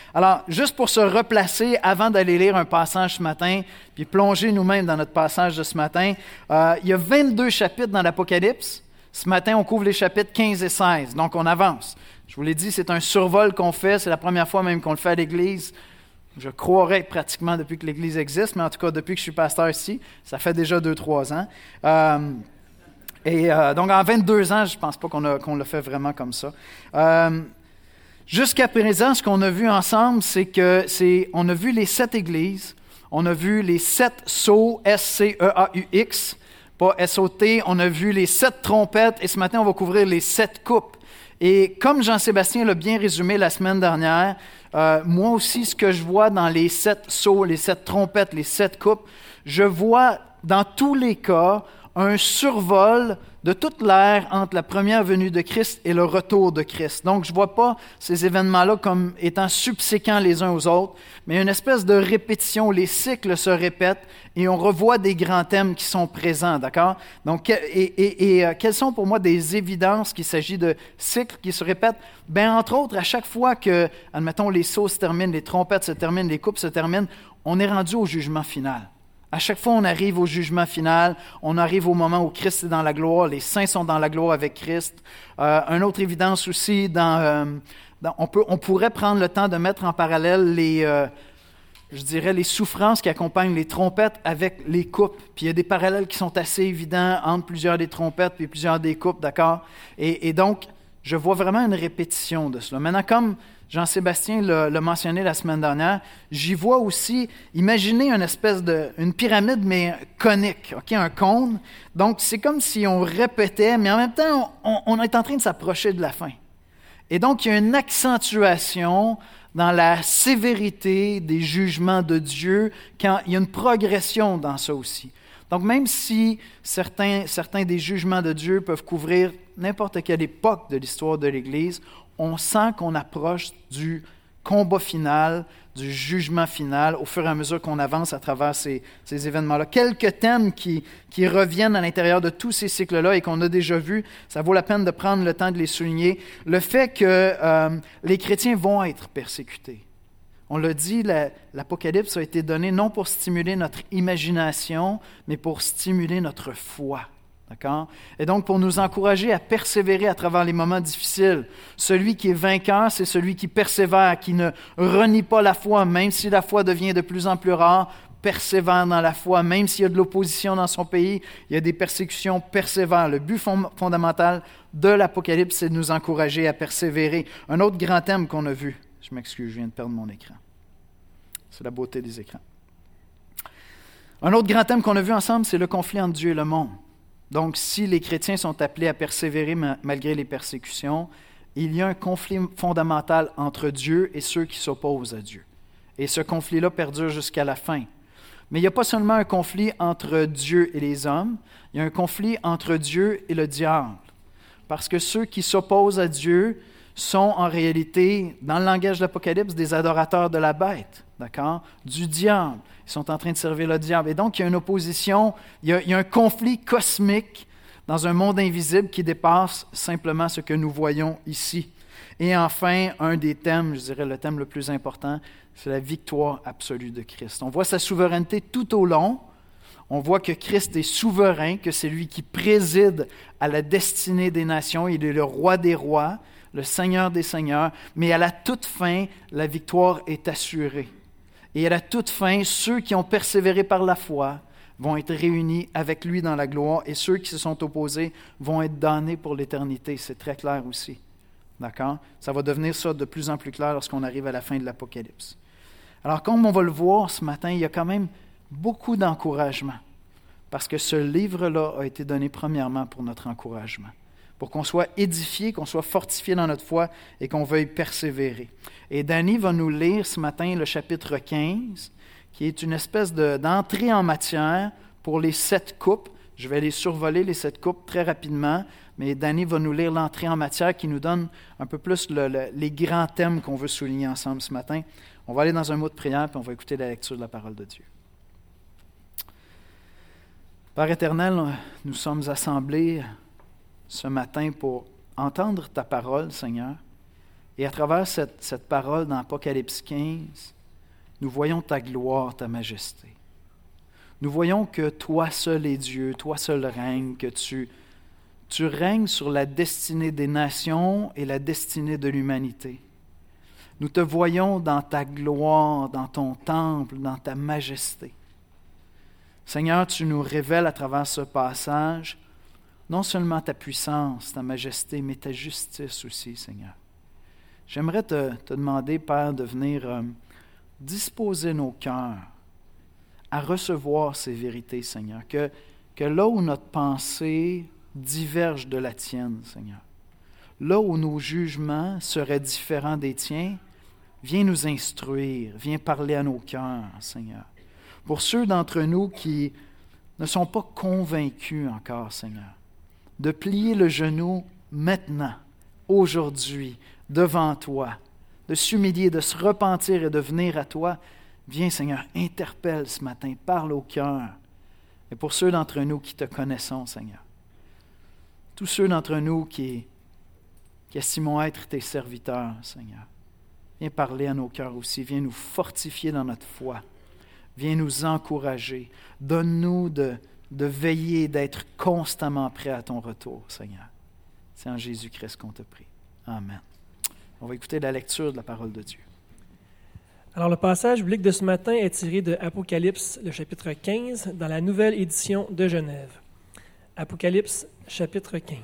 Alors, juste pour se replacer avant d'aller lire un passage ce matin, puis plonger nous-mêmes dans notre passage de ce matin, il y a 22 chapitres dans l'Apocalypse. Ce matin, on couvre les chapitres 15 et 16, donc on avance. Je vous l'ai dit, c'est un survol qu'on fait, c'est la première fois même qu'on le fait à l'Église. Je croirais pratiquement depuis que l'Église existe, mais en tout cas depuis que je suis pasteur ici, ça fait déjà 2-3 ans. Donc en 22 ans, je ne pense pas qu'on l'a fait vraiment comme ça. Jusqu'à présent, ce qu'on a vu ensemble, on a vu les 7 églises, on a vu les 7 sceaux, S-C-E-A-U-X, pas S-O-T, on a vu les 7 trompettes, et ce matin, on va couvrir les 7 coupes. Et comme Jean-Sébastien l'a bien résumé la semaine dernière, moi aussi, ce que je vois dans les 7 sceaux, les 7 trompettes, les 7 coupes, je vois dans tous les cas un survol de toute l'ère entre la première venue de Christ et le retour de Christ. Donc, je ne vois pas ces événements-là comme étant subséquents les uns aux autres, mais une espèce de répétition. Les cycles se répètent et on revoit des grands thèmes qui sont présents, d'accord? Donc, quelles sont pour moi des évidences qu'il s'agit de cycles qui se répètent? Bien, entre autres, à chaque fois que, admettons, les sceaux se terminent, les trompettes se terminent, les coupes se terminent, on est rendu au jugement final. À chaque fois, on arrive au jugement final, on arrive au moment où Christ est dans la gloire, les saints sont dans la gloire avec Christ. Une autre évidence aussi, on pourrait prendre le temps de mettre en parallèle les souffrances qui accompagnent les trompettes avec les coupes. Puis il y a des parallèles qui sont assez évidents entre plusieurs des trompettes et plusieurs des coupes, d'accord? Et donc, je vois vraiment une répétition de cela. Maintenant, comme Jean-Sébastien l'a mentionné la semaine dernière, j'y vois aussi, imaginez une pyramide, mais conique, okay, un cône. Donc, c'est comme si on répétait, mais en même temps, on est en train de s'approcher de la fin. Et donc, il y a une accentuation dans la sévérité des jugements de Dieu, quand il y a une progression dans ça aussi. Donc, même si certains des jugements de Dieu peuvent couvrir n'importe quelle époque de l'histoire de l'Église, on sent qu'on approche du combat final, du jugement final, au fur et à mesure qu'on avance à travers ces événements-là. Quelques thèmes qui reviennent à l'intérieur de tous ces cycles-là et qu'on a déjà vus, ça vaut la peine de prendre le temps de les souligner. Le fait que les chrétiens vont être persécutés. On l'a dit, l'Apocalypse a été donné non pour stimuler notre imagination, mais pour stimuler notre foi. D'accord? Et donc, pour nous encourager à persévérer à travers les moments difficiles. Celui qui est vainqueur, c'est celui qui persévère, qui ne renie pas la foi, même si la foi devient de plus en plus rare, persévère dans la foi, même s'il y a de l'opposition dans son pays, il y a des persécutions, persévère. Le but fondamental de l'Apocalypse, c'est de nous encourager à persévérer. Un autre grand thème qu'on a vu, je m'excuse, je viens de perdre mon écran. C'est la beauté des écrans. Un autre grand thème qu'on a vu ensemble, c'est le conflit entre Dieu et le monde. Donc, si les chrétiens sont appelés à persévérer malgré les persécutions, il y a un conflit fondamental entre Dieu et ceux qui s'opposent à Dieu. Et ce conflit-là perdure jusqu'à la fin. Mais il n'y a pas seulement un conflit entre Dieu et les hommes, il y a un conflit entre Dieu et le diable. Parce que ceux qui s'opposent à Dieu sont en réalité, dans le langage de l'Apocalypse, des adorateurs de la bête, d'accord? Du diable. Ils sont en train de servir le diable. Et donc, il y a une opposition, il y a un conflit cosmique dans un monde invisible qui dépasse simplement ce que nous voyons ici. Et enfin, un des thèmes, je dirais le thème le plus important, c'est la victoire absolue de Christ. On voit sa souveraineté tout au long. On voit que Christ est souverain, que c'est lui qui préside à la destinée des nations. Il est le roi des rois, le Seigneur des seigneurs. Mais à la toute fin, la victoire est assurée. Et à la toute fin, ceux qui ont persévéré par la foi vont être réunis avec lui dans la gloire et ceux qui se sont opposés vont être damnés pour l'éternité. C'est très clair aussi. D'accord? Ça va devenir ça de plus en plus clair lorsqu'on arrive à la fin de l'Apocalypse. Alors, comme on va le voir ce matin, il y a quand même beaucoup d'encouragement parce que ce livre-là a été donné premièrement pour notre encouragement, pour qu'on soit édifié, qu'on soit fortifié dans notre foi et qu'on veuille persévérer. Et Danny va nous lire ce matin le chapitre 15, qui est une espèce d'entrée en matière pour les 7 coupes. Je vais les survoler, les 7 coupes, très rapidement, mais Danny va nous lire l'entrée en matière qui nous donne un peu plus les grands thèmes qu'on veut souligner ensemble ce matin. On va aller dans un mot de prière, puis on va écouter la lecture de la parole de Dieu. Père éternel, nous sommes assemblés ce matin pour entendre ta parole, Seigneur. Et à travers cette parole dans Apocalypse 15, nous voyons ta gloire, ta majesté. Nous voyons que toi seul es Dieu, toi seul règnes, que tu règnes sur la destinée des nations et la destinée de l'humanité. Nous te voyons dans ta gloire, dans ton temple, dans ta majesté. Seigneur, tu nous révèles à travers ce passage non seulement ta puissance, ta majesté, mais ta justice aussi, Seigneur. J'aimerais te demander, Père, de venir disposer nos cœurs à recevoir ces vérités, Seigneur. Que là où notre pensée diverge de la tienne, Seigneur, là où nos jugements seraient différents des tiens, viens nous instruire, viens parler à nos cœurs, Seigneur. Pour ceux d'entre nous qui ne sont pas convaincus encore, Seigneur, de plier le genou maintenant, aujourd'hui, devant toi, de s'humilier, de se repentir et de venir à toi, viens, Seigneur, interpelle ce matin, parle au cœur. Et pour ceux d'entre nous qui te connaissons, Seigneur, tous ceux d'entre nous qui estimons être tes serviteurs, Seigneur, viens parler à nos cœurs aussi, viens nous fortifier dans notre foi, viens nous encourager, donne-nous de veiller, d'être constamment prêt à ton retour, Seigneur. C'est en Jésus-Christ qu'on te prie. Amen. On va écouter la lecture de la parole de Dieu. Alors, le passage biblique de ce matin est tiré de Apocalypse, le chapitre 15, dans la nouvelle édition de Genève. Apocalypse, chapitre 15.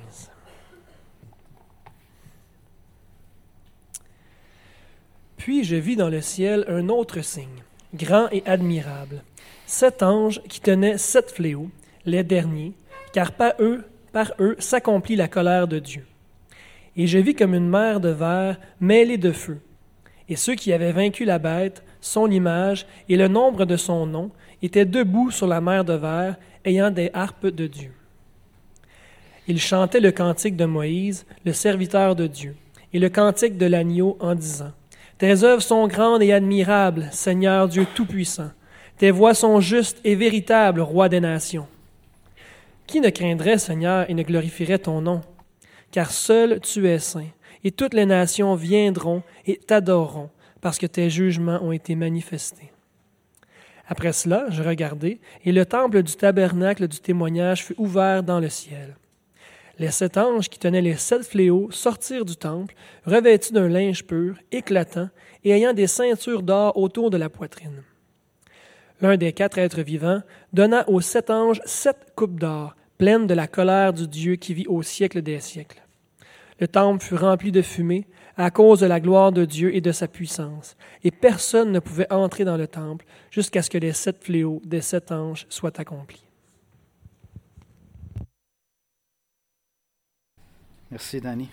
Puis je vis dans le ciel un autre signe, grand et admirable, 7 anges qui tenaient 7 fléaux, les derniers, car par eux s'accomplit la colère de Dieu. Et je vis comme une mer de verre mêlée de feu. Et ceux qui avaient vaincu la bête, son image et le nombre de son nom, étaient debout sur la mer de verre, ayant des harpes de Dieu. Ils chantaient le cantique de Moïse, le serviteur de Dieu, et le cantique de l'agneau en disant : Tes œuvres sont grandes et admirables, Seigneur Dieu Tout-Puissant. Tes voies sont justes et véritables, Roi des nations. Qui ne craindrait, Seigneur, et ne glorifierait ton nom? Car seul tu es saint, et toutes les nations viendront et t'adoreront, parce que tes jugements ont été manifestés. Après cela, je regardai, et le temple du tabernacle du témoignage fut ouvert dans le ciel. Les 7 anges qui tenaient les 7 fléaux sortirent du temple, revêtus d'un linge pur, éclatant, et ayant des ceintures d'or autour de la poitrine. L'un des 4 êtres vivants donna aux 7 anges 7 coupes d'or, pleines de la colère du Dieu qui vit au siècle des siècles. Le temple fut rempli de fumée à cause de la gloire de Dieu et de sa puissance, et personne ne pouvait entrer dans le temple jusqu'à ce que les 7 fléaux des 7 anges soient accomplis. Merci, Danny.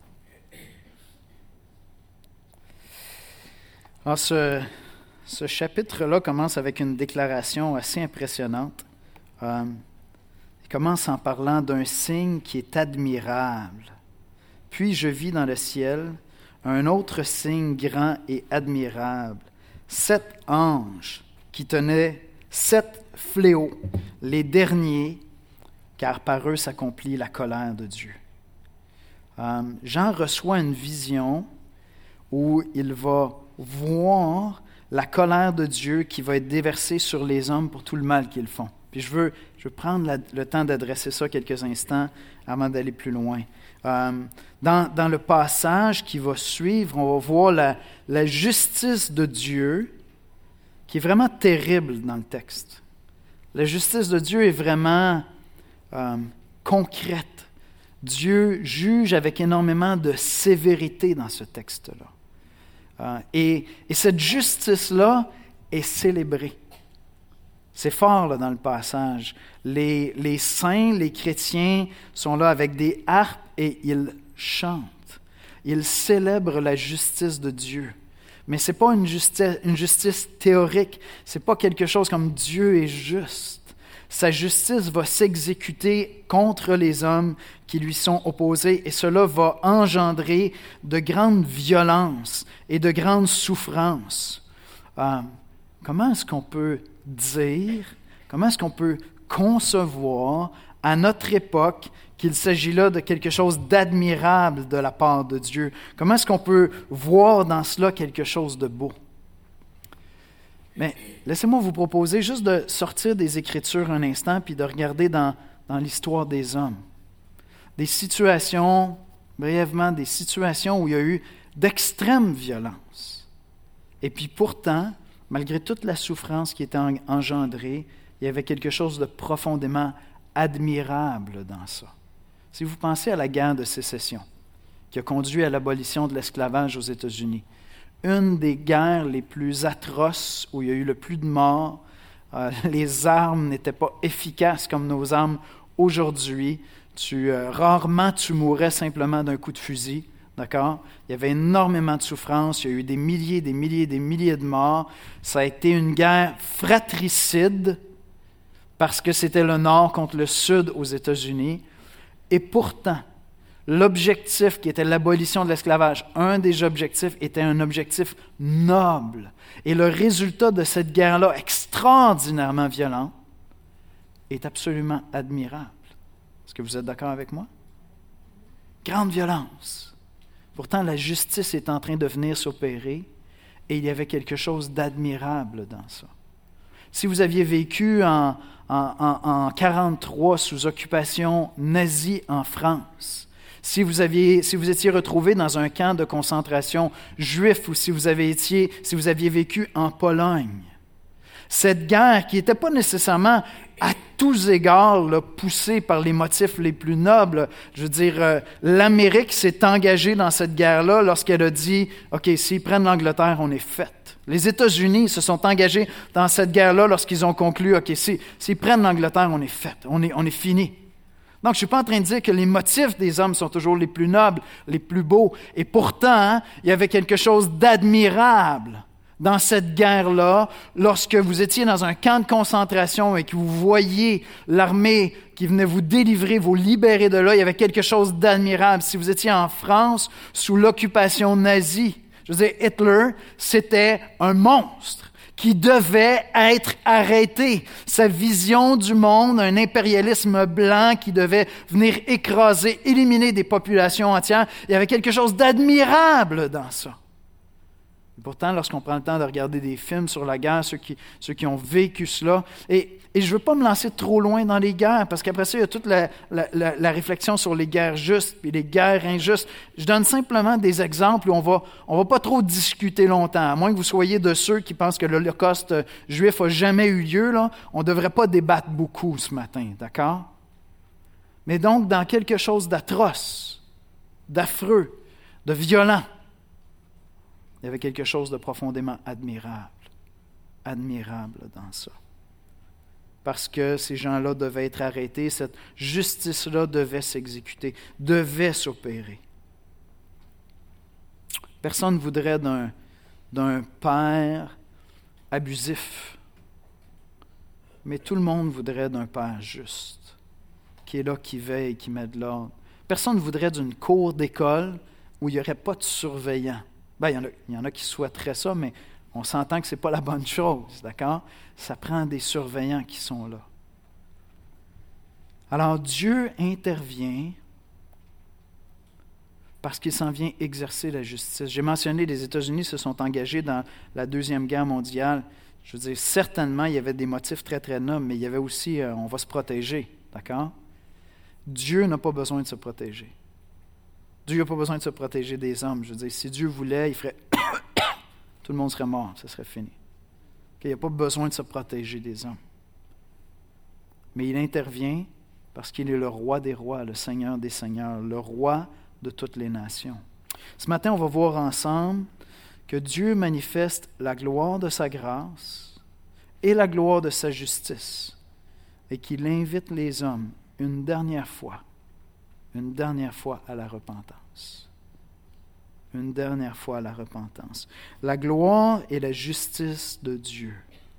Alors, ce chapitre-là commence avec une déclaration assez impressionnante. Il commence en parlant d'un signe qui est admirable. Puis je vis dans le ciel un autre signe grand et admirable. 7 anges qui tenaient 7 fléaux, les derniers, car par eux s'accomplit la colère de Dieu. Jean reçoit une vision où il va voir la colère de Dieu qui va être déversée sur les hommes pour tout le mal qu'ils font. Puis je veux prendre le temps d'adresser ça quelques instants avant d'aller plus loin. Dans le passage qui va suivre, on va voir la justice de Dieu qui est vraiment terrible dans le texte. La justice de Dieu est vraiment concrète. Dieu juge avec énormément de sévérité dans ce texte-là. Et cette justice-là est célébrée. C'est fort là, dans le passage. Les saints, les chrétiens sont là avec des harpes et ils chantent. Ils célèbrent la justice de Dieu. Mais ce n'est pas une justice théorique. Ce n'est pas quelque chose comme Dieu est juste. Sa justice va s'exécuter contre les hommes qui lui sont opposés et cela va engendrer de grandes violences et de grandes souffrances. Comment est-ce qu'on peut dire, comment est-ce qu'on peut concevoir à notre époque qu'il s'agit là de quelque chose d'admirable de la part de Dieu? Comment est-ce qu'on peut voir dans cela quelque chose de beau? Mais laissez-moi vous proposer juste de sortir des Écritures un instant puis de regarder dans l'histoire des hommes. Des situations, brièvement, des situations où il y a eu d'extrême violence. Et puis pourtant, malgré toute la souffrance qui était engendrée, il y avait quelque chose de profondément admirable dans ça. Si vous pensez à la guerre de sécession, qui a conduit à l'abolition de l'esclavage aux États-Unis, une des guerres les plus atroces, où il y a eu le plus de morts, les armes n'étaient pas efficaces comme nos armes aujourd'hui. Rarement tu mourais simplement d'un coup de fusil, d'accord? Il y avait énormément de souffrance, il y a eu des milliers de morts. Ça a été une guerre fratricide, parce que c'était le Nord contre le Sud aux États-Unis. Et pourtant, l'objectif qui était l'abolition de l'esclavage, un des objectifs était un objectif noble. Et le résultat de cette guerre-là, extraordinairement violente, est absolument admirable. Est-ce que vous êtes d'accord avec moi? Grande violence. Pourtant, la justice est en train de venir s'opérer et il y avait quelque chose d'admirable dans ça. Si vous aviez vécu en 1943 sous occupation nazie en France, si vous étiez retrouvé dans un camp de concentration juif ou si vous aviez vécu en Pologne, cette guerre qui n'était pas nécessairement à tous égards poussée par les motifs les plus nobles, je veux dire, l'Amérique s'est engagée dans cette guerre-là lorsqu'elle a dit « OK, s'ils prennent l'Angleterre, on est fait ». Les États-Unis se sont engagés dans cette guerre-là lorsqu'ils ont conclu « OK, s'ils prennent l'Angleterre, on est fait, on est fini ». Donc, je ne suis pas en train de dire que les motifs des hommes sont toujours les plus nobles, les plus beaux. Et pourtant, il y avait quelque chose d'admirable dans cette guerre-là, lorsque vous étiez dans un camp de concentration et que vous voyiez l'armée qui venait vous délivrer, vous libérer de là, il y avait quelque chose d'admirable. Si vous étiez en France, sous l'occupation nazie, je veux dire, Hitler, c'était un monstre qui devait être arrêté. Sa vision du monde, un impérialisme blanc qui devait venir écraser, éliminer des populations entières, il y avait quelque chose d'admirable dans ça. Et pourtant, lorsqu'on prend le temps de regarder des films sur la guerre, ceux qui ont vécu cela, et je ne veux pas me lancer trop loin dans les guerres, parce qu'après ça, il y a toute la réflexion sur les guerres justes et les guerres injustes. Je donne simplement des exemples où on va pas trop discuter longtemps, à moins que vous soyez de ceux qui pensent que l'Holocauste juif n'a jamais eu lieu, là, on ne devrait pas débattre beaucoup ce matin, d'accord? Mais donc, dans quelque chose d'atroce, d'affreux, de violent, il y avait quelque chose de profondément admirable dans ça. Parce que ces gens-là devaient être arrêtés, cette justice-là devait s'exécuter, devait s'opérer. Personne ne voudrait d'un père abusif, mais tout le monde voudrait d'un père juste, qui est là, qui veille, qui met de l'ordre. Personne ne voudrait d'une cour d'école où il n'y aurait pas de surveillant. Il y en a qui souhaiteraient ça, mais on s'entend que ce n'est pas la bonne chose, d'accord? Ça prend des surveillants qui sont là. Alors Dieu intervient parce qu'il s'en vient exercer la justice. J'ai mentionné les États-Unis se sont engagés dans la Deuxième Guerre mondiale. Je veux dire, certainement, il y avait des motifs très, très nobles, mais il y avait aussi, on va se protéger, d'accord? Dieu n'a pas besoin de se protéger. Dieu n'a pas besoin de se protéger des hommes. Je veux dire, si Dieu voulait, il ferait... tout le monde serait mort, ça serait fini. Il n'y a pas besoin de se protéger des hommes. Mais il intervient parce qu'il est le roi des rois, le Seigneur des seigneurs, le roi de toutes les nations. Ce matin, on va voir ensemble que Dieu manifeste la gloire de sa grâce et la gloire de sa justice et qu'il invite les hommes une dernière fois à la repentance. Une dernière fois à la repentance. La gloire et la justice de Dieu.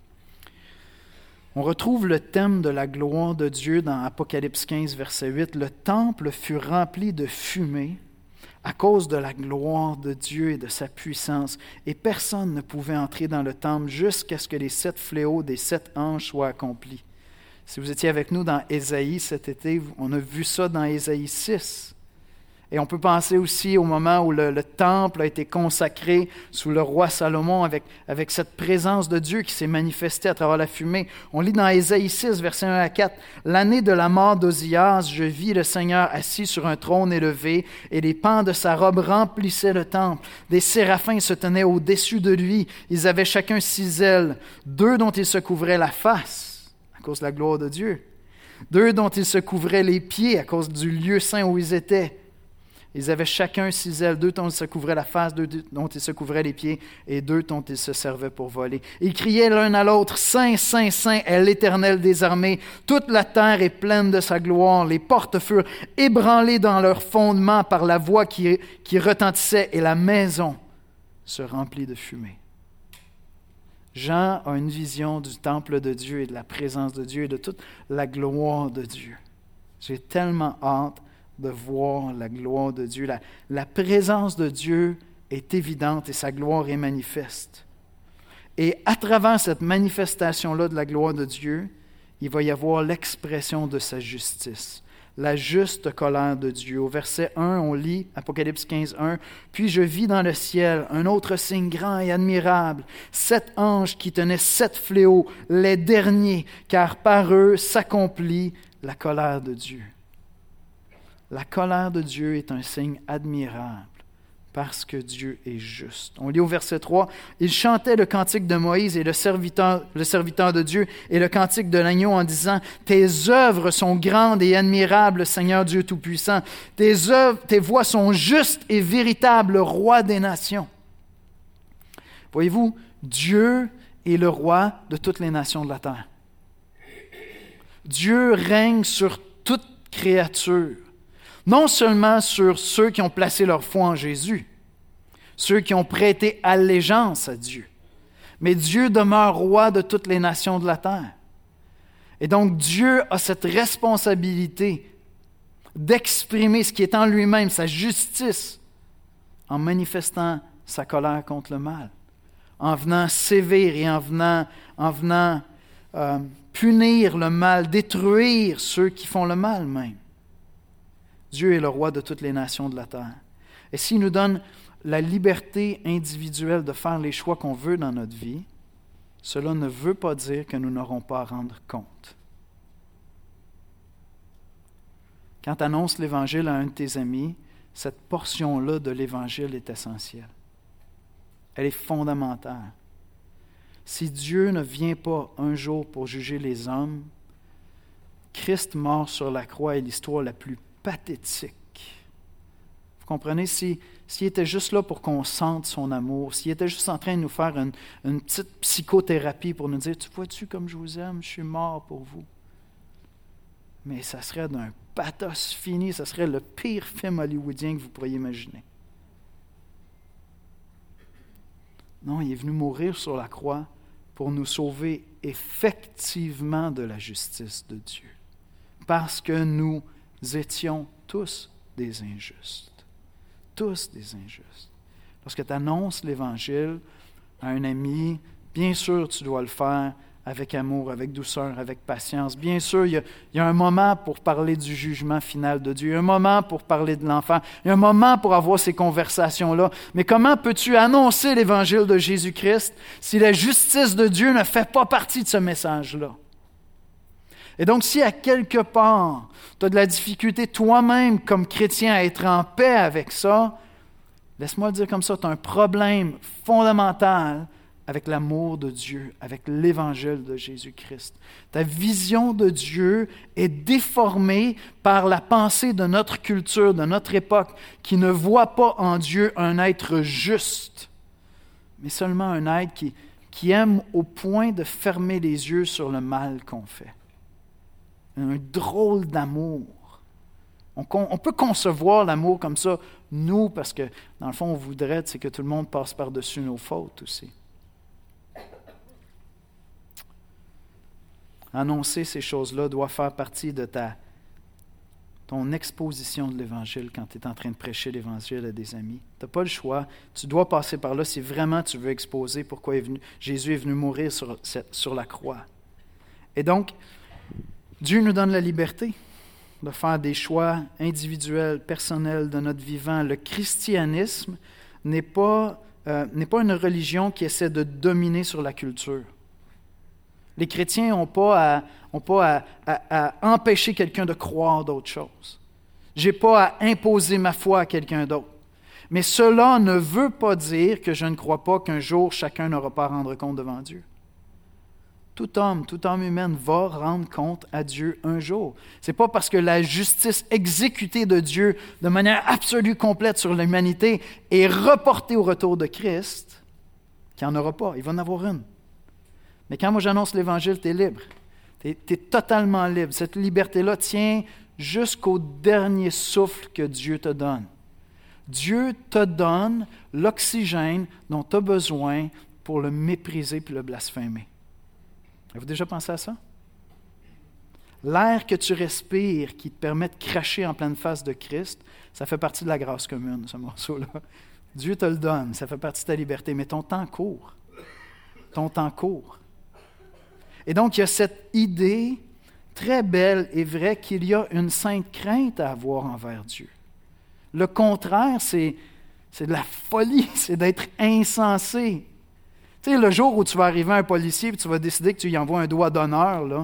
On retrouve le thème de la gloire de Dieu dans Apocalypse 15, verset 8. Le temple fut rempli de fumée à cause de la gloire de Dieu et de sa puissance, et personne ne pouvait entrer dans le temple jusqu'à ce que les 7 fléaux des 7 anges soient accomplis. Si vous étiez avec nous dans Ésaïe cet été, on a vu ça dans Ésaïe 6. Et on peut penser aussi au moment où le temple a été consacré sous le roi Salomon avec cette présence de Dieu qui s'est manifestée à travers la fumée. On lit dans Ésaïe 6, versets 1 à 4, « L'année de la mort d'Ozias, je vis le Seigneur assis sur un trône élevé, et les pans de sa robe remplissaient le temple. Des séraphins se tenaient au-dessus de lui. Ils avaient chacun 6 ailes, 2 dont ils se couvraient la face, à cause de la gloire de Dieu, 2 dont ils se couvraient les pieds, à cause du lieu saint où ils étaient. Ils avaient chacun 6 ailes, 2 dont ils se couvraient la face, 2 dont ils se couvraient les pieds, et 2 dont ils se servaient pour voler. Ils criaient l'un à l'autre, « Saint, Saint, Saint est l'Éternel des armées. Toute la terre est pleine de sa gloire. Les portes furent ébranlées dans leur fondement par la voix qui retentissait, et la maison se remplit de fumée. » Jean a une vision du temple de Dieu et de la présence de Dieu et de toute la gloire de Dieu. J'ai tellement hâte de voir la gloire de Dieu. La présence de Dieu est évidente et sa gloire est manifeste. Et à travers cette manifestation-là de la gloire de Dieu, il va y avoir l'expression de sa justice, la juste colère de Dieu. Au verset 1, on lit Apocalypse 15, 1, « Puis je vis dans le ciel un autre signe grand et admirable, 7 anges qui tenaient 7 fléaux, les derniers, car par eux s'accomplit la colère de Dieu. » La colère de Dieu est un signe admirable parce que Dieu est juste. On lit au verset 3, « Il chantait le cantique de Moïse et le serviteur de Dieu et le cantique de l'agneau en disant, « Tes œuvres sont grandes et admirables, Seigneur Dieu Tout-Puissant. Tes voies sont justes et véritables, Roi des nations. » Voyez-vous, Dieu est le roi de toutes les nations de la terre. Dieu règne sur toute créature. Non seulement sur ceux qui ont placé leur foi en Jésus, ceux qui ont prêté allégeance à Dieu, mais Dieu demeure roi de toutes les nations de la terre. Et donc Dieu a cette responsabilité d'exprimer ce qui est en lui-même, sa justice, en manifestant sa colère contre le mal, en venant sévir et en venant punir le mal, détruire ceux qui font le mal même. Dieu est le roi de toutes les nations de la terre. Et s'il nous donne la liberté individuelle de faire les choix qu'on veut dans notre vie, cela ne veut pas dire que nous n'aurons pas à rendre compte. Quand tu annonces l'Évangile à un de tes amis, cette portion-là de l'Évangile est essentielle. Elle est fondamentale. Si Dieu ne vient pas un jour pour juger les hommes, Christ mort sur la croix est l'histoire la plus pathétique. Vous comprenez? S'il était juste là pour qu'on sente son amour, s'il était juste en train de nous faire une petite psychothérapie pour nous dire « Tu vois-tu comme je vous aime? Je suis mort pour vous. » Mais ça serait d'un pathos fini, ça serait le pire film hollywoodien que vous pourriez imaginer. Non, il est venu mourir sur la croix pour nous sauver effectivement de la justice de Dieu. Parce que nous étions tous des injustes. Tous des injustes. Lorsque tu annonces l'Évangile à un ami, bien sûr, tu dois le faire avec amour, avec douceur, avec patience. Bien sûr, il y a un moment pour parler du jugement final de Dieu, un moment pour parler de l'enfer, il y a un moment pour avoir ces conversations-là. Mais comment peux-tu annoncer l'Évangile de Jésus-Christ si la justice de Dieu ne fait pas partie de ce message-là? Et donc, si à quelque part, tu as de la difficulté toi-même comme chrétien à être en paix avec ça, laisse-moi le dire comme ça, tu as un problème fondamental avec l'amour de Dieu, avec l'Évangile de Jésus-Christ. Ta vision de Dieu est déformée par la pensée de notre culture, de notre époque, qui ne voit pas en Dieu un être juste, mais seulement un être qui aime au point de fermer les yeux sur le mal qu'on fait. Un drôle d'amour. On peut concevoir l'amour comme ça, nous, parce que dans le fond, on voudrait que tout le monde passe par-dessus nos fautes aussi. Annoncer ces choses-là doit faire partie de ton exposition de l'Évangile quand tu es en train de prêcher l'Évangile à des amis. Tu n'as pas le choix. Tu dois passer par là si vraiment tu veux exposer pourquoi Jésus est venu mourir sur la croix. Et donc, Dieu nous donne la liberté de faire des choix individuels, personnels de notre vivant. Le christianisme n'est pas une religion qui essaie de dominer sur la culture. Les chrétiens n'ont pas à empêcher quelqu'un de croire d'autres choses. Je n'ai pas à imposer ma foi à quelqu'un d'autre. Mais cela ne veut pas dire que je ne crois pas qu'un jour chacun n'aura pas à rendre compte devant Dieu. Toute âme humaine va rendre compte à Dieu un jour. Ce n'est pas parce que la justice exécutée de Dieu de manière absolue, complète sur l'humanité est reportée au retour de Christ qu'il n'y en aura pas. Il va en avoir une. Mais quand moi j'annonce l'Évangile, tu es libre. Tu es totalement libre. Cette liberté-là tient jusqu'au dernier souffle que Dieu te donne. Dieu te donne l'oxygène dont tu as besoin pour le mépriser puis le blasphémer. Avez-vous déjà pensé à ça? L'air que tu respires qui te permet de cracher en pleine face de Christ, ça fait partie de la grâce commune, ce morceau-là. Dieu te le donne, ça fait partie de ta liberté, mais ton temps court. Ton temps court. Et donc, il y a cette idée très belle et vraie qu'il y a une sainte crainte à avoir envers Dieu. Le contraire, c'est de la folie, c'est d'être insensé. Tu sais, le jour où tu vas arriver à un policier et tu vas décider que tu lui envoies un doigt d'honneur, là,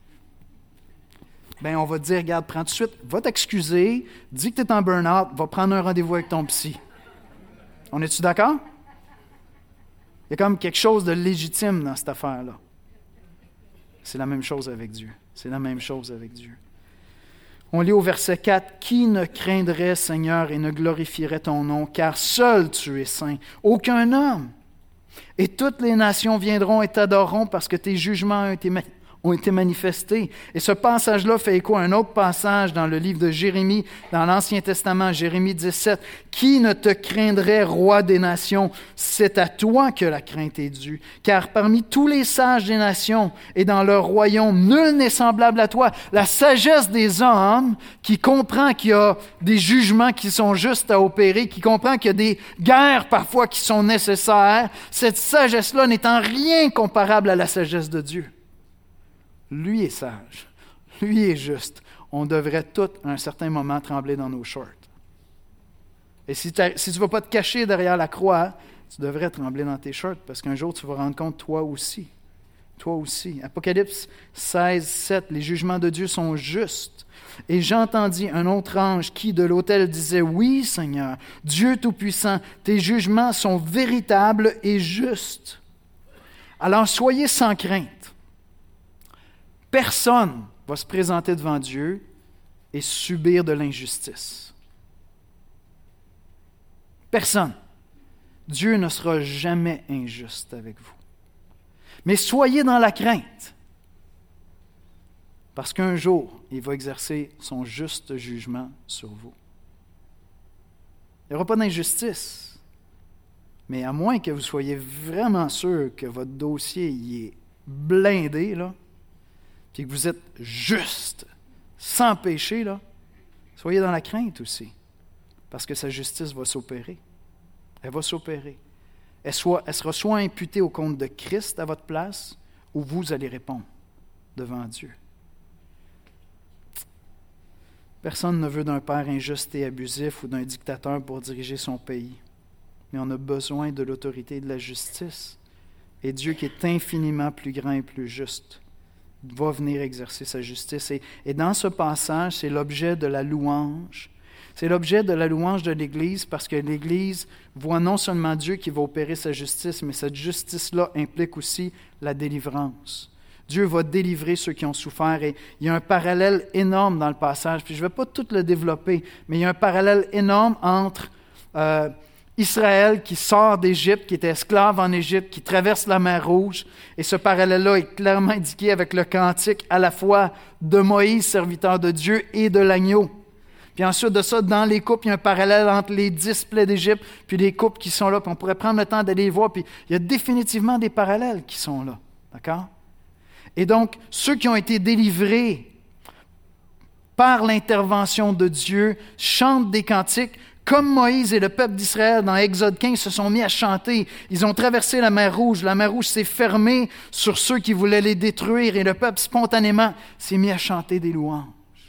bien, on va te dire, regarde, prends tout de suite, va t'excuser, dis que tu es en burn-out, va prendre un rendez-vous avec ton psy. On est-tu d'accord? Il y a comme quelque chose de légitime dans cette affaire-là. C'est la même chose avec Dieu. C'est la même chose avec Dieu. On lit au verset 4, « Qui ne craindrait, Seigneur, et ne glorifierait ton nom, car seul tu es saint, aucun homme. Et toutes les nations viendront et t'adoreront parce que tes jugements ont été manifestés. » Et ce passage-là fait écho à un autre passage dans le livre de Jérémie, dans l'Ancien Testament, Jérémie 17. « Qui ne te craindrait, roi des nations? C'est à toi que la crainte est due. Car parmi tous les sages des nations et dans leur royaume, nul n'est semblable à toi. » La sagesse des hommes qui comprend qu'il y a des jugements qui sont justes à opérer, qui comprend qu'il y a des guerres parfois qui sont nécessaires, cette sagesse-là n'est en rien comparable à la sagesse de Dieu. Lui est sage, lui est juste. On devrait tous, à un certain moment, trembler dans nos shorts. Et si tu ne vas pas te cacher derrière la croix, tu devrais trembler dans tes shorts, parce qu'un jour, tu vas rendre compte, toi aussi. Toi aussi. Apocalypse 16, 7, les jugements de Dieu sont justes. Et j'entendis un autre ange qui, de l'autel, disait, « Oui, Seigneur, Dieu Tout-Puissant, tes jugements sont véritables et justes. Alors soyez sans crainte. Personne ne va se présenter devant Dieu et subir de l'injustice. Personne. Dieu ne sera jamais injuste avec vous. Mais soyez dans la crainte, parce qu'un jour, il va exercer son juste jugement sur vous. Il n'y aura pas d'injustice, mais à moins que vous soyez vraiment sûr que votre dossier y est blindé, là, puis que vous êtes juste, sans péché, là, soyez dans la crainte aussi, parce que sa justice va s'opérer. Elle va s'opérer. Elle sera soit imputée au compte de Christ à votre place, ou vous allez répondre devant Dieu. Personne ne veut d'un père injuste et abusif ou d'un dictateur pour diriger son pays, mais on a besoin de l'autorité et de la justice. Et Dieu, qui est infiniment plus grand et plus juste, va venir exercer sa justice. Et dans ce passage, c'est l'objet de la louange. C'est l'objet de la louange de l'Église parce que l'Église voit non seulement Dieu qui va opérer sa justice, mais cette justice-là implique aussi la délivrance. Dieu va délivrer ceux qui ont souffert. Et il y a un parallèle énorme dans le passage. Puis je ne vais pas tout le développer, mais il y a un parallèle énorme entre Israël qui sort d'Égypte, qui était esclave en Égypte, qui traverse la mer Rouge. Et ce parallèle-là est clairement indiqué avec le cantique à la fois de Moïse, serviteur de Dieu, et de l'agneau. Puis ensuite de ça, dans les coupes, il y a un parallèle entre les 10 plaies d'Égypte puis les coupes qui sont là. Puis on pourrait prendre le temps d'aller les voir. Puis il y a définitivement des parallèles qui sont là. D'accord? Et donc, ceux qui ont été délivrés par l'intervention de Dieu chantent des cantiques Comme Moïse et le peuple d'Israël dans Exode 15 se sont mis à chanter. Ils ont traversé la mer Rouge. La mer Rouge s'est fermée sur ceux qui voulaient les détruire et le peuple spontanément s'est mis à chanter des louanges.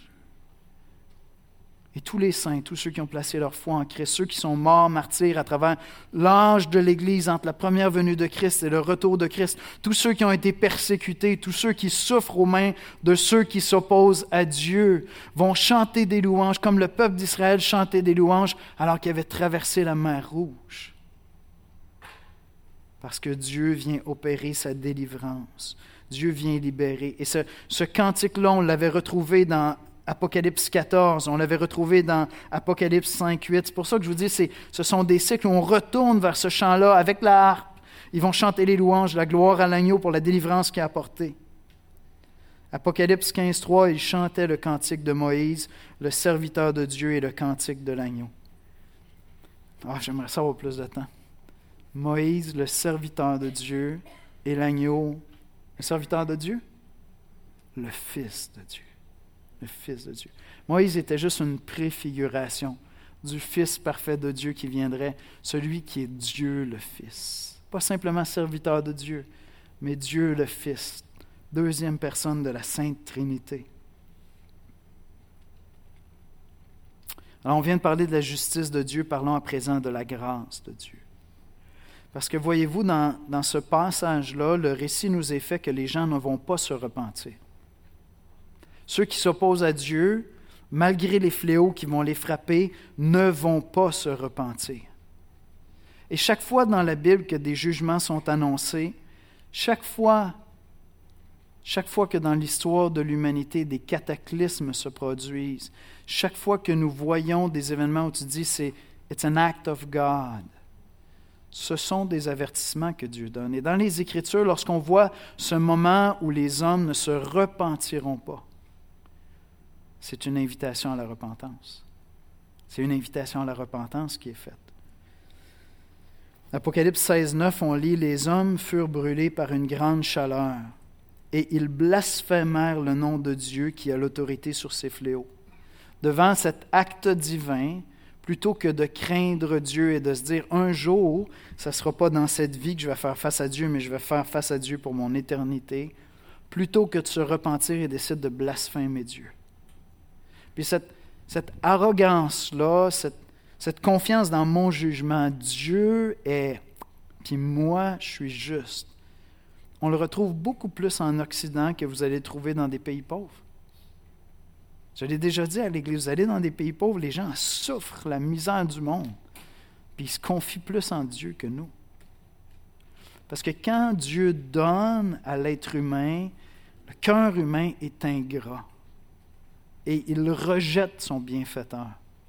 Et tous les saints, tous ceux qui ont placé leur foi en Christ, ceux qui sont morts, martyrs à travers l'âge de l'Église entre la première venue de Christ et le retour de Christ, tous ceux qui ont été persécutés, tous ceux qui souffrent aux mains de ceux qui s'opposent à Dieu, vont chanter des louanges comme le peuple d'Israël chantait des louanges alors qu'il avait traversé la mer Rouge. Parce que Dieu vient opérer sa délivrance. Dieu vient libérer. Et ce cantique-là, on l'avait retrouvé dans Apocalypse 14, on l'avait retrouvé dans Apocalypse 5, 8. C'est pour ça que je vous dis, ce sont des cycles où on retourne vers ce chant-là avec la harpe. Ils vont chanter les louanges, la gloire à l'agneau pour la délivrance qu'il a apportée. Apocalypse 15, 3, ils chantaient le cantique de Moïse, le serviteur de Dieu, et le cantique de l'agneau. J'aimerais ça avoir plus de temps. Moïse, le serviteur de Dieu, et l'agneau, le serviteur de Dieu, le Fils de Dieu. Le Fils de Dieu. Moïse était juste une préfiguration du Fils parfait de Dieu qui viendrait, celui qui est Dieu le Fils. Pas simplement serviteur de Dieu, mais Dieu le Fils, deuxième personne de la Sainte Trinité. Alors on vient de parler de la justice de Dieu, parlons à présent de la grâce de Dieu. Parce que voyez-vous, dans ce passage-là, le récit nous est fait que les gens ne vont pas se repentir. Ceux qui s'opposent à Dieu, malgré les fléaux qui vont les frapper, ne vont pas se repentir. Et chaque fois dans la Bible que des jugements sont annoncés, chaque fois que dans l'histoire de l'humanité des cataclysmes se produisent, chaque fois que nous voyons des événements où tu dis « it's an act of God », ce sont des avertissements que Dieu donne. Et dans les Écritures, lorsqu'on voit ce moment où les hommes ne se repentiront pas, c'est une invitation à la repentance. C'est une invitation à la repentance qui est faite. Apocalypse 16, 9, on lit « Les hommes furent brûlés par une grande chaleur, et ils blasphémèrent le nom de Dieu qui a l'autorité sur ces fléaux. » Devant cet acte divin, plutôt que de craindre Dieu et de se dire « Un jour, ça ne sera pas dans cette vie que je vais faire face à Dieu, mais je vais faire face à Dieu pour mon éternité. » Plutôt que de se repentir, ils décident de blasphémer Dieu. Puis cette arrogance-là, cette confiance dans mon jugement, Dieu est, puis moi, je suis juste. On le retrouve beaucoup plus en Occident que vous allez trouver dans des pays pauvres. Je l'ai déjà dit à l'Église, vous allez dans des pays pauvres, les gens souffrent la misère du monde, puis ils se confient plus en Dieu que nous. Parce que quand Dieu donne à l'être humain, le cœur humain est ingrat. Et il rejette son bienfaiteur.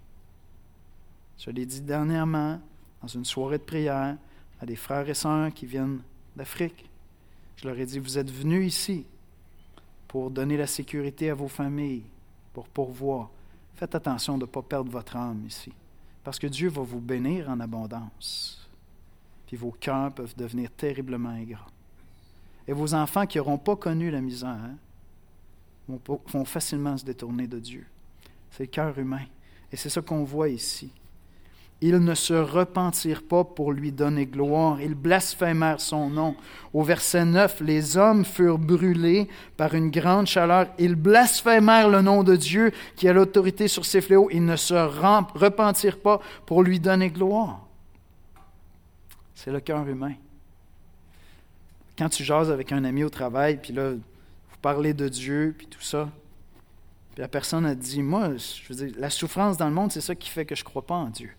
Je l'ai dit dernièrement, dans une soirée de prière, à des frères et sœurs qui viennent d'Afrique. Je leur ai dit, vous êtes venus ici pour donner la sécurité à vos familles, pour pourvoir. Faites attention de ne pas perdre votre âme ici, parce que Dieu va vous bénir en abondance. Puis vos cœurs peuvent devenir terriblement ingrats. Et vos enfants qui n'auront pas connu la misère, vont facilement se détourner de Dieu. C'est le cœur humain. Et c'est ça qu'on voit ici. Ils ne se repentirent pas pour lui donner gloire. Ils blasphémèrent son nom. Au verset 9, les hommes furent brûlés par une grande chaleur. Ils blasphémèrent le nom de Dieu qui a l'autorité sur ces fléaux. Ils ne se repentirent pas pour lui donner gloire. C'est le cœur humain. Quand tu jases avec un ami au travail, puis là, parler de Dieu, puis tout ça. Puis la personne a dit, moi, je veux dire, la souffrance dans le monde, c'est ça qui fait que je ne crois pas en Dieu.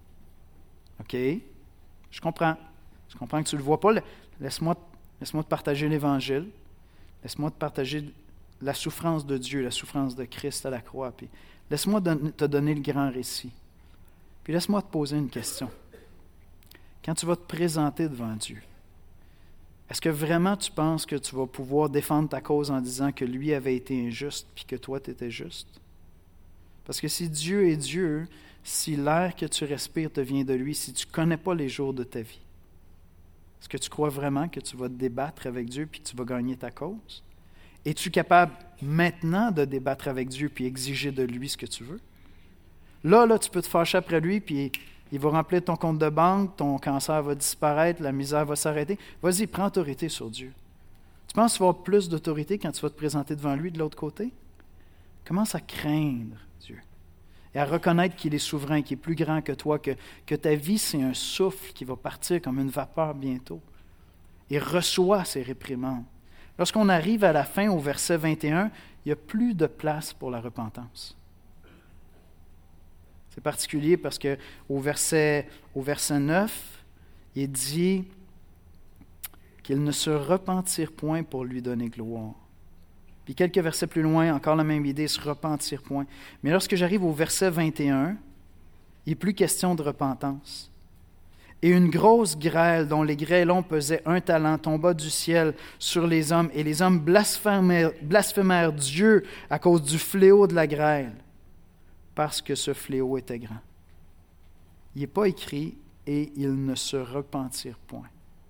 OK? Je comprends. Je comprends que tu ne le vois pas. Laisse-moi te partager l'Évangile. Laisse-moi te partager la souffrance de Dieu, la souffrance de Christ à la croix. Puis laisse-moi te donner le grand récit. Puis laisse-moi te poser une question. Quand tu vas te présenter devant Dieu, est-ce que vraiment tu penses que tu vas pouvoir défendre ta cause en disant que lui avait été injuste puis que toi tu étais juste? Parce que si Dieu est Dieu, si l'air que tu respires te vient de lui, si tu ne connais pas les jours de ta vie, est-ce que tu crois vraiment que tu vas te débattre avec Dieu puis que tu vas gagner ta cause? Es-tu capable maintenant de débattre avec Dieu puis exiger de lui ce que tu veux? Là, tu peux te fâcher après lui, puis il va remplir ton compte de banque, ton cancer va disparaître, la misère va s'arrêter. Vas-y, prends autorité sur Dieu. Tu penses que tu vas avoir plus d'autorité quand tu vas te présenter devant lui de l'autre côté? Commence à craindre Dieu et à reconnaître qu'il est souverain, qu'il est plus grand que toi, que ta vie, c'est un souffle qui va partir comme une vapeur bientôt. Et reçois ses réprimandes. Lorsqu'on arrive à la fin, au verset 21, il n'y a plus de place pour la repentance. C'est particulier parce qu'au verset 9, il dit qu'ils ne se repentirent point pour lui donner gloire. Puis quelques versets plus loin, encore la même idée, se repentir point. Mais lorsque j'arrive au verset 21, il n'est plus question de repentance. Et une grosse grêle, dont les grêlons pesaient 1 talent, tomba du ciel sur les hommes, et les hommes blasphémèrent Dieu à cause du fléau de la grêle, parce que ce fléau était grand. Il n'est pas écrit « et ils ne se repentirent point ».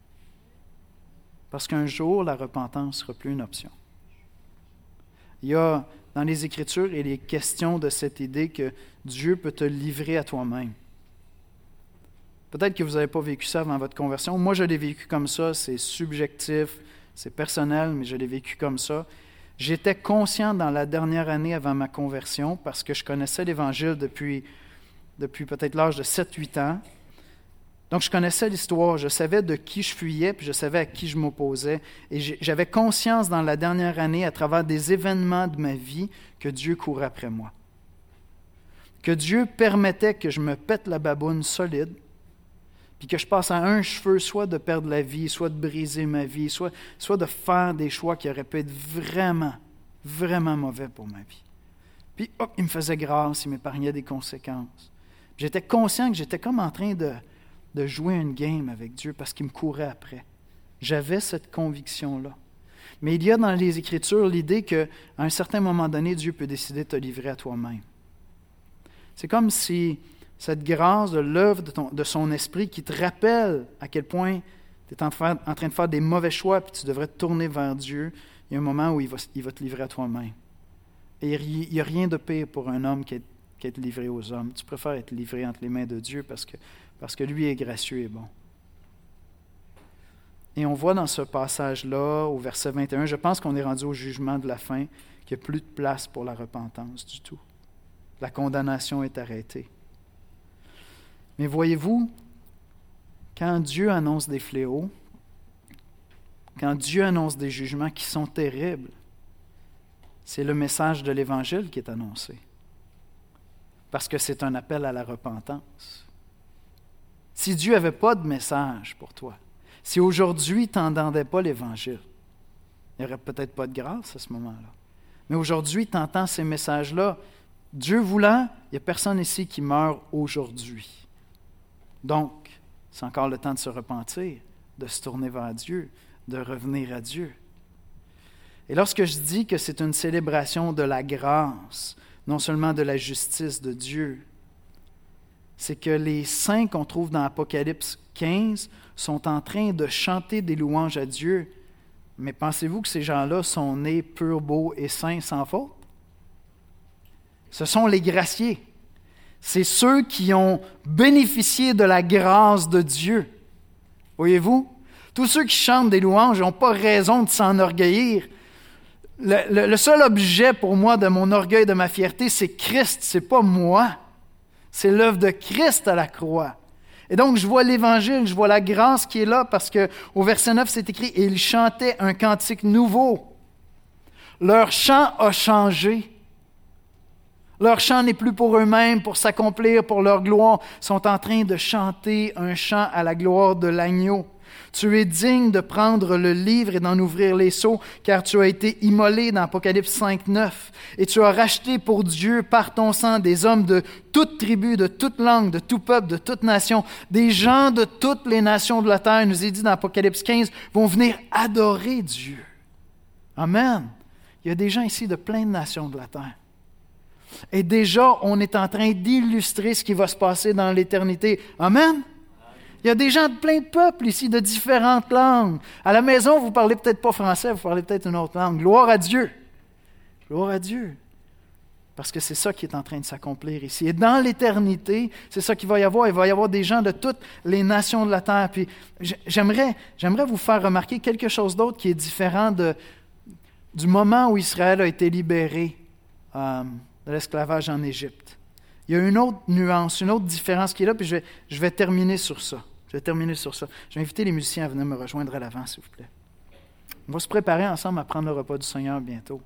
Parce qu'un jour, la repentance ne sera plus une option. Il y a, dans les Écritures, il est question de cette idée que Dieu peut te livrer à toi-même. Peut-être que vous n'avez pas vécu ça avant votre conversion. Moi, je l'ai vécu comme ça. C'est subjectif, c'est personnel, mais je l'ai vécu comme ça. J'étais conscient dans la dernière année avant ma conversion, parce que je connaissais l'Évangile depuis peut-être l'âge de 7-8 ans. Donc, je connaissais l'histoire, je savais de qui je fuyais, puis je savais à qui je m'opposais. Et j'avais conscience dans la dernière année, à travers des événements de ma vie, que Dieu courait après moi. Que Dieu permettait que je me pète la baboune solide, puis que je passe à un cheveu, soit de perdre la vie, soit de briser ma vie, soit de faire des choix qui auraient pu être vraiment, vraiment mauvais pour ma vie. Puis, hop, il me faisait grâce, il m'épargnait des conséquences. J'étais conscient que j'étais comme en train de jouer une game avec Dieu parce qu'il me courait après. J'avais cette conviction-là. Mais il y a dans les Écritures l'idée qu'à un certain moment donné, Dieu peut décider de te livrer à toi-même. C'est comme si cette grâce de l'œuvre de son esprit qui te rappelle à quel point tu es en train de faire des mauvais choix puis tu devrais te tourner vers Dieu, il y a un moment où il va te livrer à toi-même. Et il n'y a rien de pire pour un homme qu'être livré aux hommes. Tu préfères être livré entre les mains de Dieu parce que lui est gracieux et bon. Et on voit dans ce passage-là, au verset 21, je pense qu'on est rendu au jugement de la fin, qu'il n'y a plus de place pour la repentance du tout. La condamnation est arrêtée. Mais voyez-vous, quand Dieu annonce des fléaux, quand Dieu annonce des jugements qui sont terribles, c'est le message de l'Évangile qui est annoncé. Parce que c'est un appel à la repentance. Si Dieu n'avait pas de message pour toi, si aujourd'hui tu n'entendais pas l'Évangile, il n'y aurait peut-être pas de grâce à ce moment-là. Mais aujourd'hui, tu entends ces messages-là. Dieu voulant, il n'y a personne ici qui meurt aujourd'hui. Donc, c'est encore le temps de se repentir, de se tourner vers Dieu, de revenir à Dieu. Et lorsque je dis que c'est une célébration de la grâce, non seulement de la justice de Dieu, c'est que les saints qu'on trouve dans Apocalypse 15 sont en train de chanter des louanges à Dieu. Mais pensez-vous que ces gens-là sont nés purs, beaux et saints sans faute? Ce sont les graciés. C'est ceux qui ont bénéficié de la grâce de Dieu. Voyez-vous? Tous ceux qui chantent des louanges n'ont pas raison de s'enorgueillir. Le seul objet pour moi de mon orgueil, de ma fierté, c'est Christ, c'est pas moi. C'est l'œuvre de Christ à la croix. Et donc, je vois l'Évangile, je vois la grâce qui est là parce qu'au verset 9, c'est écrit « Et ils chantaient un cantique nouveau. » Leur chant a changé. Leur chant n'est plus pour eux-mêmes, pour s'accomplir, pour leur gloire. Ils sont en train de chanter un chant à la gloire de l'agneau. Tu es digne de prendre le livre et d'en ouvrir les sceaux, car tu as été immolé dans Apocalypse 5, 9. Et tu as racheté pour Dieu par ton sang des hommes de toute tribu, de toute langue, de tout peuple, de toute nation. Des gens de toutes les nations de la terre, il nous est dit dans Apocalypse 15, vont venir adorer Dieu. Amen. Il y a des gens ici de plein de nations de la terre. Et déjà, on est en train d'illustrer ce qui va se passer dans l'éternité. Amen. Il y a des gens de plein de peuples ici, de différentes langues. À la maison, vous ne parlez peut-être pas français, vous parlez peut-être une autre langue. Gloire à Dieu. Gloire à Dieu. Parce que c'est ça qui est en train de s'accomplir ici. Et dans l'éternité, c'est ça qu'il va y avoir. Il va y avoir des gens de toutes les nations de la terre. Puis j'aimerais vous faire remarquer quelque chose d'autre qui est différent du moment où Israël a été libéré de l'esclavage en Égypte. Il y a une autre nuance, une autre différence qui est là, puis je vais terminer sur ça. Je vais inviter les musiciens à venir me rejoindre à l'avant, s'il vous plaît. On va se préparer ensemble à prendre le repas du Seigneur bientôt.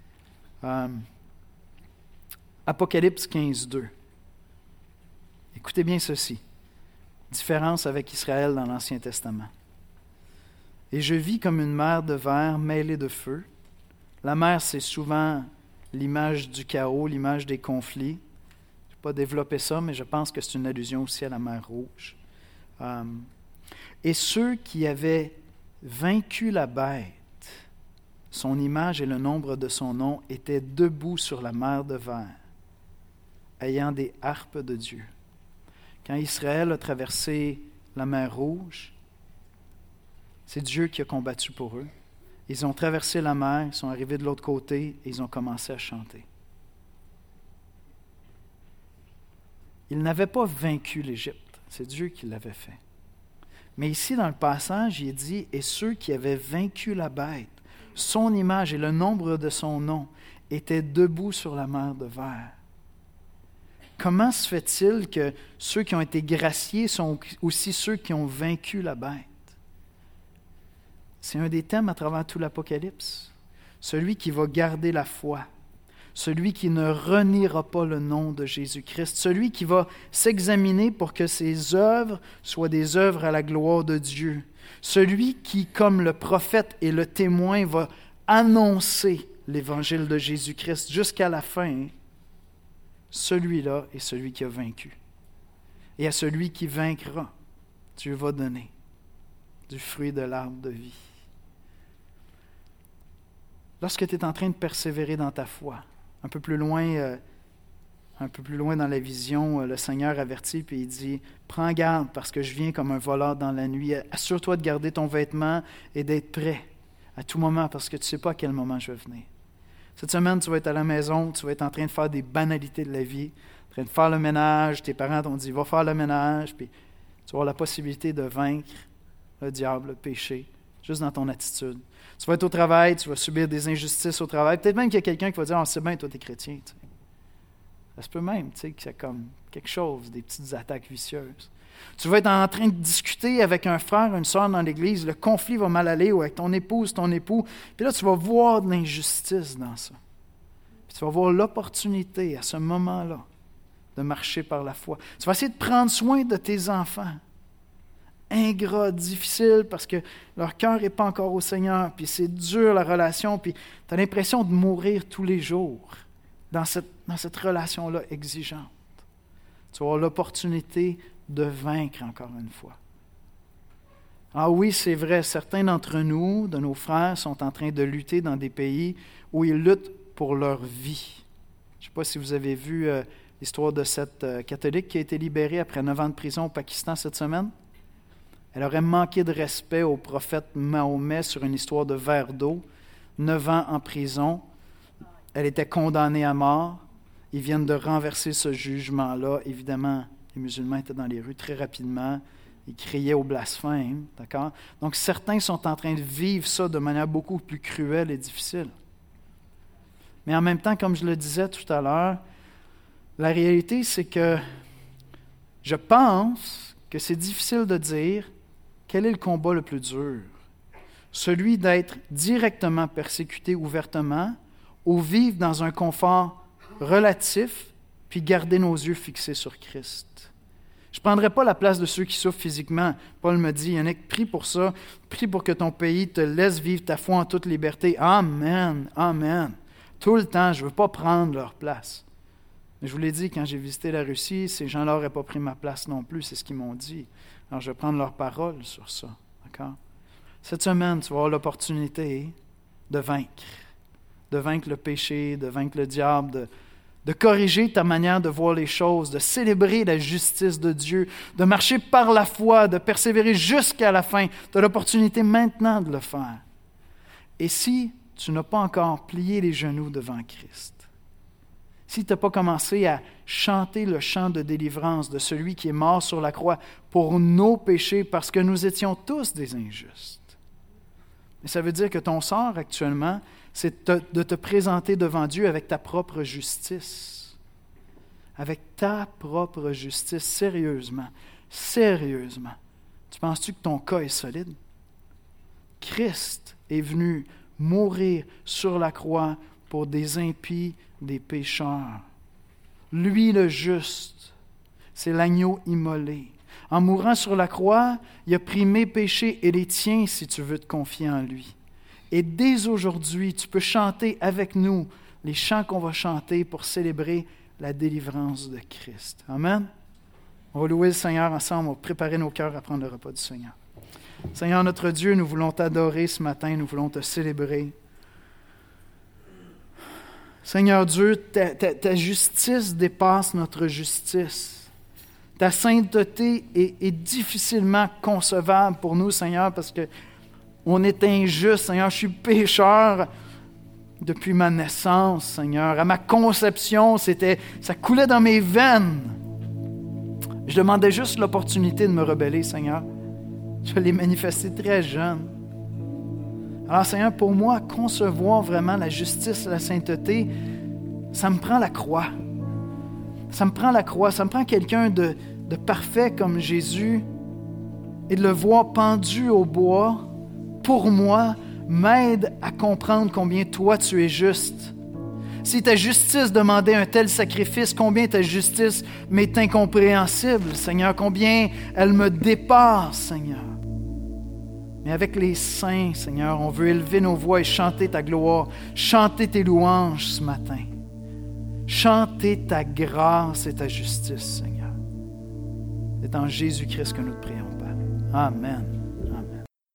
Apocalypse 15, 2. Écoutez bien ceci. Différence avec Israël dans l'Ancien Testament. « Et je vis comme une mer de verre mêlée de feu. » La mer, c'est souvent l'image du chaos, l'image des conflits. Je n'ai pas développé ça, mais je pense que c'est une allusion aussi à la mer Rouge. Et ceux qui avaient vaincu la bête, son image et le nombre de son nom, étaient debout sur la mer de verre, ayant des harpes de Dieu. Quand Israël a traversé la mer Rouge, c'est Dieu qui a combattu pour eux. Ils ont traversé la mer, ils sont arrivés de l'autre côté et ils ont commencé à chanter. Ils n'avaient pas vaincu l'Égypte, c'est Dieu qui l'avait fait. Mais ici, dans le passage, il est dit « Et ceux qui avaient vaincu la bête, son image et le nombre de son nom, étaient debout sur la mer de verre. » Comment se fait-il que ceux qui ont été graciés sont aussi ceux qui ont vaincu la bête? C'est un des thèmes à travers tout l'Apocalypse. Celui qui va garder la foi, celui qui ne reniera pas le nom de Jésus-Christ, celui qui va s'examiner pour que ses œuvres soient des œuvres à la gloire de Dieu, celui qui, comme le prophète et le témoin, va annoncer l'évangile de Jésus-Christ jusqu'à la fin. Celui-là est celui qui a vaincu. Et à celui qui vaincra, Dieu va donner du fruit de l'arbre de vie. Lorsque tu es en train de persévérer dans ta foi, un peu plus loin dans la vision, le Seigneur avertit puis il dit « Prends garde parce que je viens comme un voleur dans la nuit. Assure-toi de garder ton vêtement et d'être prêt à tout moment parce que tu ne sais pas à quel moment je vais venir. » Cette semaine, tu vas être à la maison, tu vas être en train de faire des banalités de la vie, en train de faire le ménage, tes parents t'ont dit « Va faire le ménage », puis tu vas avoir la possibilité de vaincre le diable, le péché, juste dans ton attitude. Tu vas être au travail, tu vas subir des injustices au travail. Peut-être même qu'il y a quelqu'un qui va dire « Ah, c'est bien, toi, t'es chrétien. » Ça se peut même, tu sais, que c'est comme quelque chose, des petites attaques vicieuses. Tu vas être en train de discuter avec un frère, une sœur dans l'église, le conflit va mal aller, ou avec ton épouse, ton époux, puis là, tu vas voir de l'injustice dans ça. Puis tu vas voir l'opportunité, à ce moment-là, de marcher par la foi. Tu vas essayer de prendre soin de tes enfants. Ingrats, difficiles, parce que leur cœur n'est pas encore au Seigneur, puis c'est dur la relation, puis tu as l'impression de mourir tous les jours dans cette relation-là exigeante. Tu vas avoir l'opportunité de vaincre encore une fois. Ah oui, c'est vrai, certains d'entre nous, de nos frères, sont en train de lutter dans des pays où ils luttent pour leur vie. Je ne sais pas si vous avez vu l'histoire de cette catholique qui a été libérée après 9 ans de prison au Pakistan cette semaine. Elle aurait manqué de respect au prophète Mahomet sur une histoire de verre d'eau. 9 ans en prison. Elle était condamnée à mort. Ils viennent de renverser ce jugement-là. Évidemment, les musulmans étaient dans les rues très rapidement. Ils criaient au blasphème. D'accord? Donc, certains sont en train de vivre ça de manière beaucoup plus cruelle et difficile. Mais en même temps, comme je le disais tout à l'heure, la réalité, c'est que je pense que c'est difficile de dire quel est le combat le plus dur. Celui d'être directement persécuté ouvertement ou vivre dans un confort relatif puis garder nos yeux fixés sur Christ. Je ne prendrai pas la place de ceux qui souffrent physiquement. Paul me dit, Yannick, prie pour ça, prie pour que ton pays te laisse vivre ta foi en toute liberté. Amen, amen. Tout le temps, je ne veux pas prendre leur place. Mais je vous l'ai dit, quand j'ai visité la Russie, ces gens-là n'auraient pas pris ma place non plus, c'est ce qu'ils m'ont dit. Alors, je vais prendre leur parole sur ça. D'accord? Cette semaine, tu vas avoir l'opportunité de vaincre le péché, de vaincre le diable, de corriger ta manière de voir les choses, de célébrer la justice de Dieu, de marcher par la foi, de persévérer jusqu'à la fin. Tu as l'opportunité maintenant de le faire. Et si tu n'as pas encore plié les genoux devant Christ, si tu n'as pas commencé à chanter le chant de délivrance de celui qui est mort sur la croix pour nos péchés parce que nous étions tous des injustes. Et ça veut dire que ton sort actuellement, c'est de te présenter devant Dieu avec ta propre justice. Avec ta propre justice, sérieusement. Sérieusement. Tu penses-tu que ton cas est solide? Christ est venu mourir sur la croix pour des impies, des pécheurs. Lui, le juste, c'est l'agneau immolé. En mourant sur la croix, il a pris mes péchés et les tiens si tu veux te confier en lui. Et dès aujourd'hui, tu peux chanter avec nous les chants qu'on va chanter pour célébrer la délivrance de Christ. Amen. On va louer le Seigneur ensemble, on va préparer nos cœurs à prendre le repas du Seigneur. Seigneur notre Dieu, nous voulons t'adorer ce matin, nous voulons te célébrer. Seigneur Dieu, ta justice dépasse notre justice. Ta sainteté est difficilement concevable pour nous, Seigneur, parce qu'on est injuste. Seigneur, je suis pécheur depuis ma naissance, Seigneur. À ma conception, ça coulait dans mes veines. Je demandais juste l'opportunité de me rebeller, Seigneur. Je l'ai manifesté très jeune. Alors, Seigneur, pour moi, concevoir vraiment la justice et la sainteté, ça me prend la croix. Ça me prend la croix. Ça me prend quelqu'un de parfait comme Jésus et de le voir pendu au bois, pour moi, m'aide à comprendre combien toi, tu es juste. Si ta justice demandait un tel sacrifice, combien ta justice m'est incompréhensible, Seigneur, combien elle me dépasse, Seigneur. Mais avec les saints, Seigneur, on veut élever nos voix et chanter ta gloire, chanter tes louanges ce matin. Chanter ta grâce et ta justice, Seigneur. C'est en Jésus-Christ que nous te prions, Père. Amen.